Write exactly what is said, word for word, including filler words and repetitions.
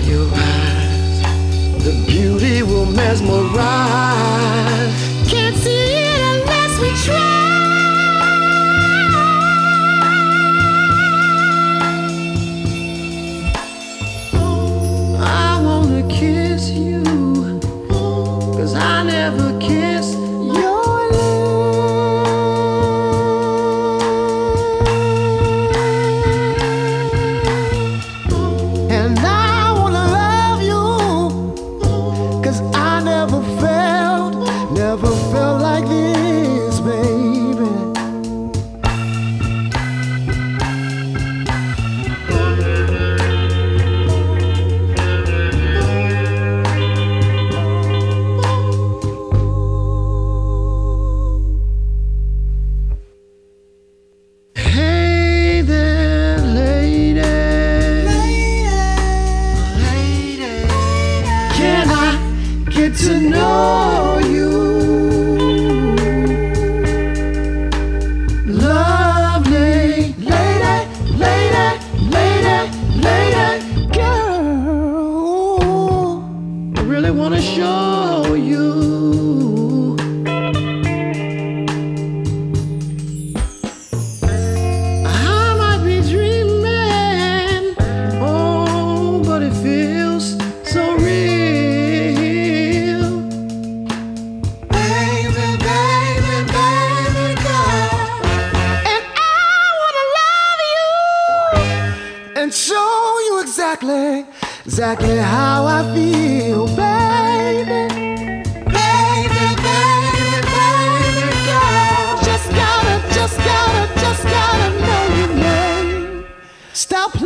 your eyes, the beauty will mesmerize. Can't see it unless we try. I wanna kiss you, 'cause I never kissed your lips. And I wanna love you, 'cause I never felt, never felt like this, baby. Hey there, lady. Lady. Can I get to know you? Lovely lady, lady, lady, lady, girl. I really wanna show you. I might be dreaming, oh, but it feels so real. Baby, baby, baby, girl. And I wanna love you and show you exactly, exactly how I feel, baby. Baby, baby, baby, girl. Just gotta, just gotta, just gotta know your name. Stop